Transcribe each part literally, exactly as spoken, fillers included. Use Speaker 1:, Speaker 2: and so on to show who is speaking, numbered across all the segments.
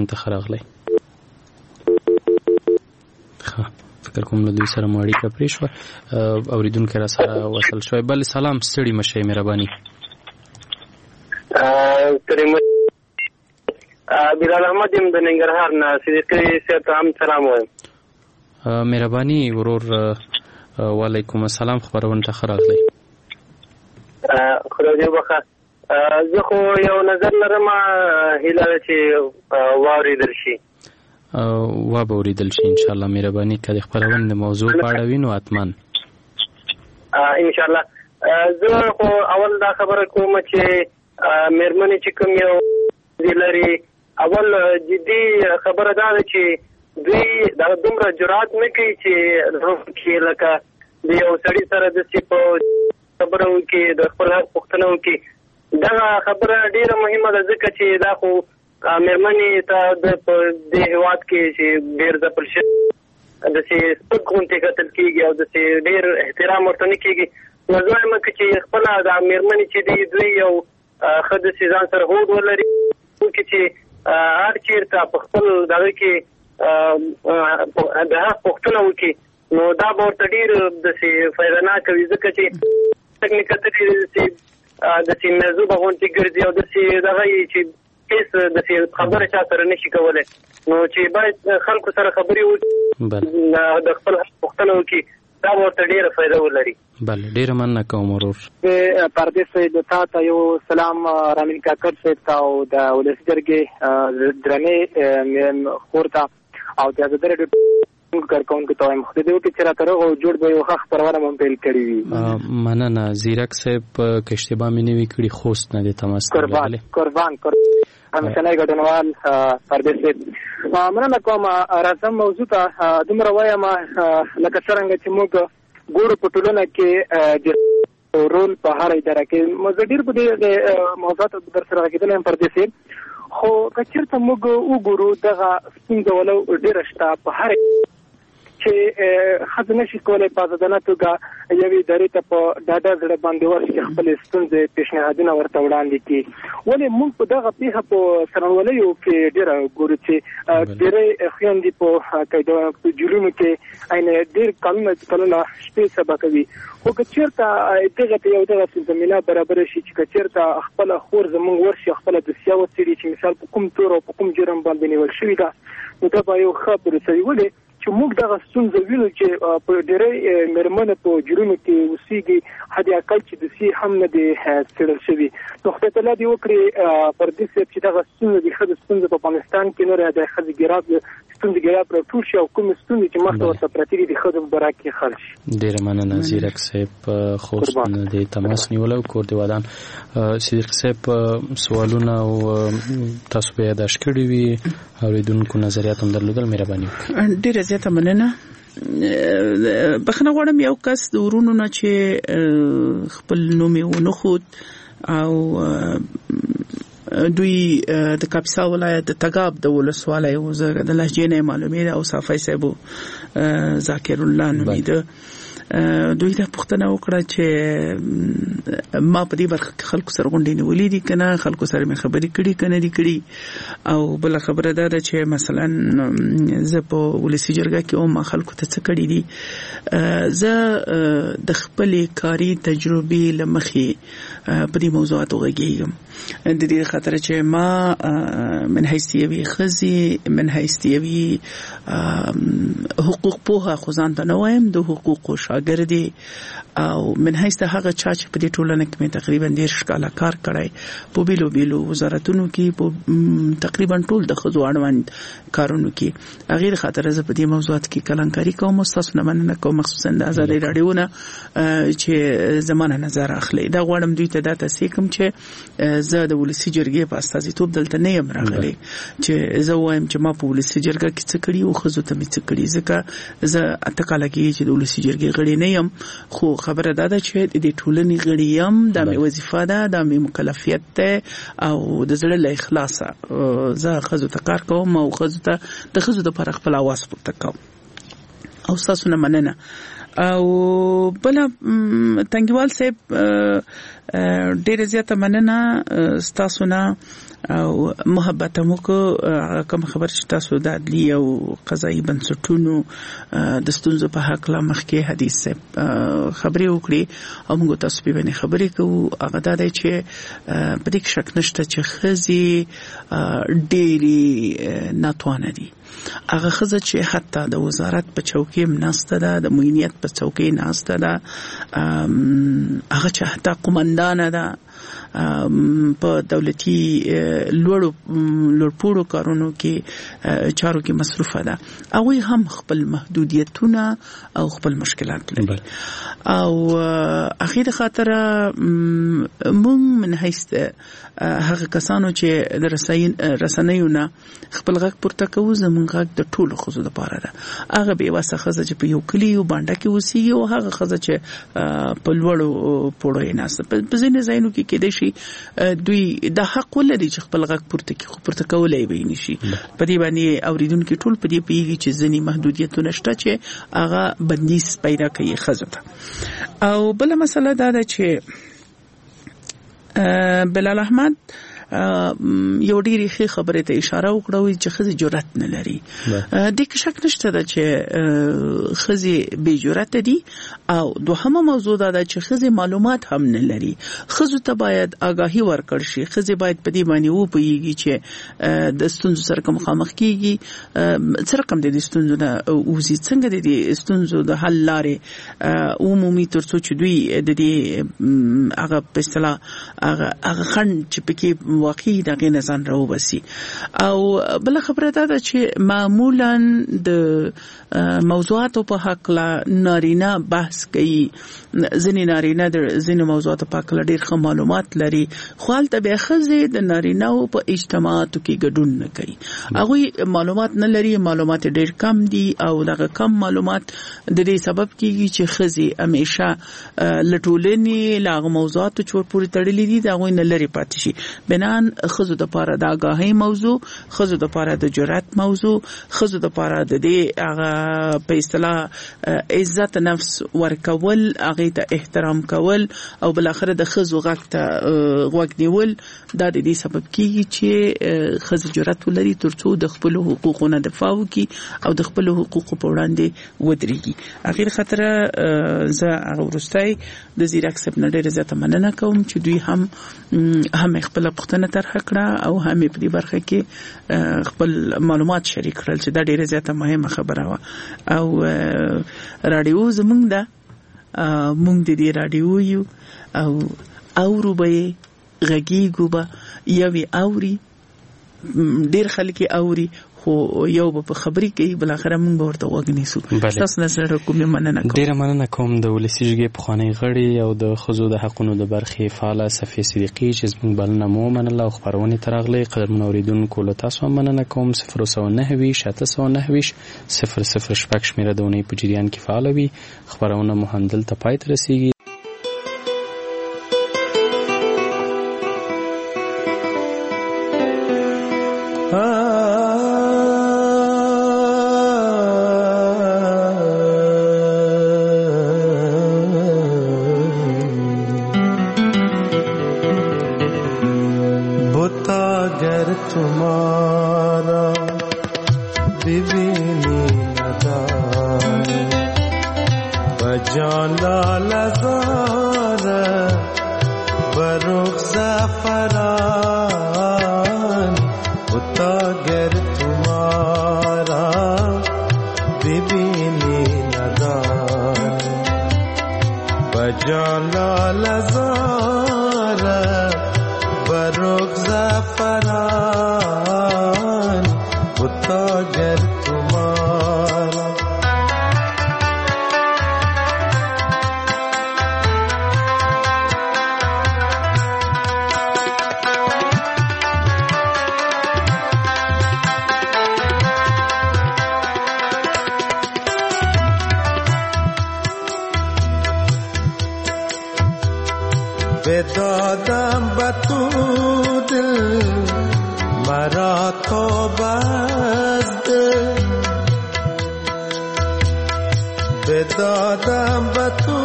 Speaker 1: ته خراغلی. ښه فکر کوم له دوی سره مو اړیکه پرې شوه. اورېدونکی را سره وصل شوی. بل سلام، ستړي مه شئ، مهرباني.
Speaker 2: بلال احمد یم د ننګرهار نه. صدیقي صاحب ته هم سلام وایم.
Speaker 1: مهرباني ورور. وعلیکم السلام. خبرونه ته ښه راغلی.
Speaker 2: خدای دې وبخښه. زه خو یو نظر لرم، هیله ده چې واورېدل شي.
Speaker 1: وابه اورېدل شي انشاءالله. مهرباني که د خپرونې د موضوع په اړه وي نو حتما
Speaker 2: انشاءالله. زه خو اول دا خبره کوم چې مېرمنې چې کوم یو لري، اول جدي خبره دا ده چې دوی دا دومره جرأت نه کوي چې لکه د یو سړي سره داسې په خبره وکړي، د خپل حق پوښتنه وکړي. دغه خبره ډېره مهمه ده، ځکه چې دا خو مېرمنې ته د په دې هېواد کې چې ډېر ځپل شوي داسې سپک غوندې کتل کېږي او داسې ډېر احترام ورته نه کېږي. نو زه وایم که چې خپله دا مېرمنې چې دی دوی یو ښه داسې ځان سره هوډ ولري چې هر چېرته په خپل دغه کې د حق پوښتنه وکړي، نو دا به ورته ډېر داسې فایدهناکه وي، ځکه چې څنګه کتلې داسې داسې موضوع به غوندې ګرځي او داسې دغه یې چې هېڅ داسې خبره چا سره نه شي کولی. نو چې باید خلکو سره خبرې وکړي، د خپل حق پوښتنه وکړي، دا به ورته ډېره فایده ولري.
Speaker 1: بله، ډېره مننه کوم ورور.
Speaker 3: پردیس صاحب تا ته یو سلام، رامین کاکړ صاحب ته او د ولسي جرګې درنې خور ته او د ازادۍ راډیو کارکوونکو ته وایم خدای دې وکړي چې راته روغ او جوړ به یو ښه خپرونه مو پیل کړې وي.
Speaker 1: مننه. زیرک صاحب که اشتباه مې نه وي کړي خوست نه دې تماس
Speaker 3: قربان قربان همېشنی ګډونوال پردیس صاحب مننه کوم. راځم موضوع ته دومره وایم لکه څرنګه چې موږ ګورو په ټولنه کې د رول په هر اداره کې موږ ډېر په دې موضوعاتو در سره غږېدلی یم پردیس صاحب، خو که چېرته موږ وګورو دغه ستونزه ولو ډېره شته په هر چې ښځه نشي کولی په ازادانه توګه یوې ادارې ته په ډاډه زړه باندې ورشي خپلې ستونزې پیشنهادونه ورته وړاندې کړي. ولې موږ په دغه پېښه په څرنګوالیو کې ډېره ګورو چې ډېری خویندې په جیلونو کې عین ډېر کلونه کلونه شپې سبا کوي. خو که چېرته دغه ته یو دغسې زمینه برابره شي چې که چېرته خپله خور زموږ ورشي خپله دوسیه وڅېړي چې مثال په کوم تور او په کوم جرم باندې نیول شوي ده، نو دا به یو ښه پروسه وي. ولې چې موږ دغه ستونزه وینو چې په ډېری مېرمنې په جرمونو کې اوسېږي، حد اقل چې دوسیې هم نه دي څېړل شوي. نو خدای تعالی دې وکړي پردیس صاحب چې دغه ستونزه د ښځو ستونزه په افغانستان کې نورې د ښځې ګراب ستونزې ګراب راټول شي او کومې ستونزې چې مخته ورته پرتې دي د ښځو په باره کې حل شي.
Speaker 1: ډېره مننه زیرک صاحب. خوست نه دې تماس نیولی او کور دې ودان. صدیق صاحب سوالونه او تاسو به یاداښت کړي وي، اورېدونکو نظریات هم درلودل، مهرباني وکړئ.
Speaker 4: ډېره زیاته مننه. بخښنه غواړم یو کس د ورونو نه چې خپل نوم یې ونه ښود او دوی د کاپیسا ولایت د تګاب د ولسوالۍ و، زه د لهجې نه یې معلومېده او صافی صاحب ذاکر الله نومېده. دوی دا پوښتنه وکړه چې ما په دې برخه کې خلکو سره غونډې نیولې دي که نه، خلکو سره مې خبرې کړي که نه دي کړي. او بله خبره دا ده چې مثلا زه په ولسي جرګه کې وم، خلکو ته څه کړي دي. زه د خپلې کاري تجربې له مخې په دې موضوعاتو غږېږم، د دې خاطر چې ما من حیث یوې ښځې، من حیث یوې حقوق پوهه خو ځان ته نه وایم، د حقوقو شاګردې، او من حیث د هغه چا چې په دې ټولنه کې مې تقریبا دېرش کاله کار کړی په بیلو بیلو وزارتونو کې، په تقریبا ټول د ښځو اړوند کارونو کې، هغې د خاطره زه په دې موضوعاتو کې کلنکاري کوم او ستاسو نه مننه کوم، مخصوصا د ازادۍ راډیو نه چې زما نه نظر اخلي. دا غواړم دوی ته دا توصیه کوم چې زه د ولسي جرګې په استازیتوب دلته نه یم راغلی چې زه وایم چې ما په ولسي جرګه کې څه کړي او ښځو ته مې څه کړي، ځکه زه اته کاله کېږي چې د ولسي جرګې غړی نه یم. خو خبره دا ده چې د دې ټولنې غړی یم، دا مې وظیفه ده، دا مې مکلفیت ده او د زړه له اخلاصه زه ښځو ته کار کوم او ښځو ته د ښځو دپاره خپل اواز پورته کوم. او ستاسو نه مننه. او بله تنګیوال صاحب ډېره زیاته مننه ستاسو نه او محبت مو کو کوم خبر چې تاسو د عدلی او قضایي بنسټونو د ستونزو په حق لا مخکې حدیث خبرې وکړي او موږ تاسو په باندې خبرې کوو. هغه دا دی چې په دې شک نشته چې خزي ډېری ناتوانه دي. هغه خزه چې حتی د وزارت په چوکۍ مناسته ده، د معینیت په چوکۍ ناسته ده، هغه چې حتی قومندانه ده په دولتي لوړو لوړپوړو کارونو کې چارو کې مصروفه ده. هغوی هم خپل محدودیتونه او خپل مشکلات لري او اخیر خاطره مونږ من حیث هغه کسانو چې د رسنیو نه خپل غږ پورته کوو، زمونږ غږ د ټولو ښځو لپاره ده. هغه بېوسه ښځه چې په یو کلي یو بانډه کې اوسېږي او هغه ښځه چې په لوړو پوړو یې ناسته. په ځینې ځایونو کې کېدای شي دوی د حق ولري چې خپل غږ پورته کړي، خو پورته کولی به یې نشي. په دې باندې اورېدونکي ټول په دې پوهېږي چې ځینې محدودیتونه شته چې هغه بندیز پیدا کوي ښځو ته. او بله مسله دا ده چې بلال احمد یو ډېرې ښې خبرې ته اشاره وکړه چې ښځې جرأت نه لري. دې کې شک نشته ده چې ښځې بې جرأته دي. او دوهمه موضوع دا ده چې ښځې معلومات هم نه لري. ښځو ته باید آګاهي ورکړ شي. ښځې باید په دې باندې وپوهېږي چې د ستونزو سره که مخامخ کېږي څه رقم د دې ستونزو نه وځي، څنګه د دې ستونزو د حل لارې عمومي تر څو چې دوی د دې هغه په اصطلاح هغه خنډ چې پکې واقعي دغه نظام راوبسي. او بل خبره دا ده چې معمولا د موضوعاتو په حق لا نارینه بحث کوي. ځینې نارینه د ځینې موضوعاتو په حق لا ډېر ښه معلومات لري، خو هلته بیا ښځې د نارینهو په اجتماعاتو کې ګډون نه کوي. هغوی معلومات نه لري، معلومات ډېر کم دي او دغه کم معلومات د دې سبب کېږي چې ښځې همیشه له ټولنې له هغه موضوعاتو چې ورپورې تړلي دي د هغوی نه لرې پاتې شي. بنان ښځو دپاره د آګاهۍ موضوع، ښځو دپاره د جرأت موضوع، ښځو دپاره د دې هغه په اصطلاح عزت نفس ورکول، هغې ته احترام کول او بالاخره د ښځو غږ ته غوږ نیول، دا د دې سبب کېږي چې ښځې جرأت ولري تر څو د خپلو حقوقو نه دفاع وکړي او د خپلو حقوقو په وړاندې ودرېږي. اخر خاطره زه هغه وروستی د زیرک صاحب نه ډېره زیاته مننه کوم چې دوی هم هم خپله پوښتنه طرحه کړه او هم په دې برخه کې خپل معلومات شریک کړل چې دا ډېره زیاته مهمه خبره وه. او راډیو زمونږ ده، مونږ د دې راډیو یو او اورو به یې غږیږو به یو یې اوري، ډېر خلک یې اوري خو یو به په خبرې کوي، بالاخره مونږ به ورته غوږ نیسو. تاسو نه سره کومې مننه کوم.
Speaker 1: ډېره مننه کوم د ولسي جرګې پخوانۍ غړي او د ښځو د حقونو د برخې فعاله صفیه صدیقي چې زموږ بلنه مو ومنله او خپرونې ته راغلی. قدرمنو اورېدونکو له تاسو هم مننه کوم. صفر سوه نهه ویشت اته سوه نهه ویشت صفر صفر شپږ شمېره د اونۍ په جریان کې فعاله وي. خپرونه مو همدلته پای ته رسېږي.
Speaker 5: بدادم به تو دل مرا تو بزد، بدادم به تو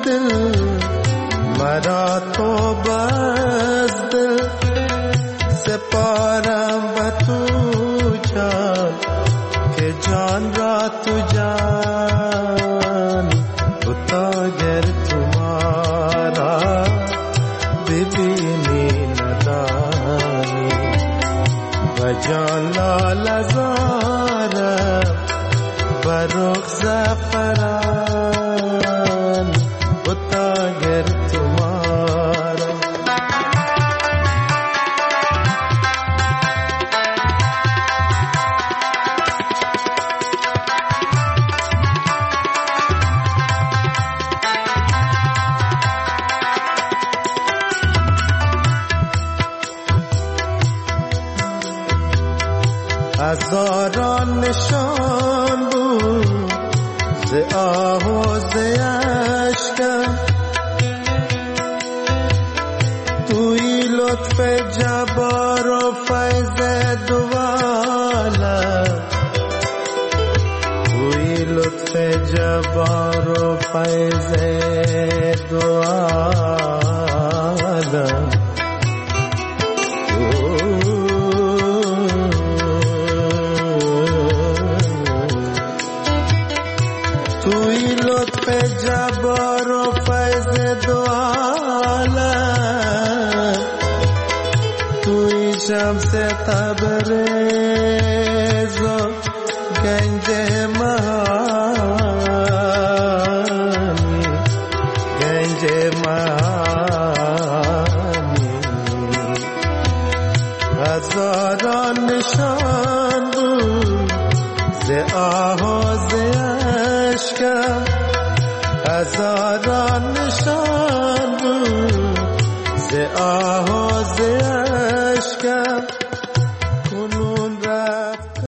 Speaker 5: دل مرا تو بزد، جان لال زارم برخ زفران بتا گر تمارا هزاران نشان بود ز آه و ز اشکم توی لطف جبار و فیض دوالم توی لطف جبار و فیض دوالم جبار و فیض دو عالم توی شمس تبریز و گنج مهانی گنج مهانی هزاران نشان بود ز آه و ز اشکم هزار